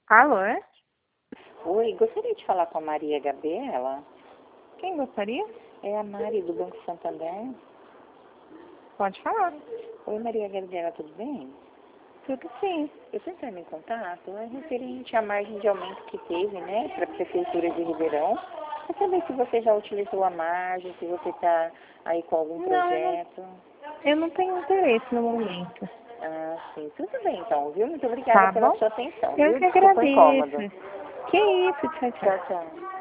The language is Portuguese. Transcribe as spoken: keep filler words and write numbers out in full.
Alô, é? Oi, gostaria de falar com a Maria Gabriela. Quem gostaria? É a Mari do Banco Santander. Pode falar. Oi, Maria Gabriela, tudo bem? Tudo sim. Eu estou entrando em contato, é referente à margem de aumento que teve, né, para a Prefeitura de Ribeirão. Quer saber se você já utilizou a margem, se você está aí com algum Não, projeto. eu não tenho interesse no momento. Ah, sim, tudo bem então, viu? Muito obrigada Tá pela bom? sua atenção, Eu viu? que Desculpa o incômodo. agradeço. Que isso, tchau, tchau. Tchau, tchau.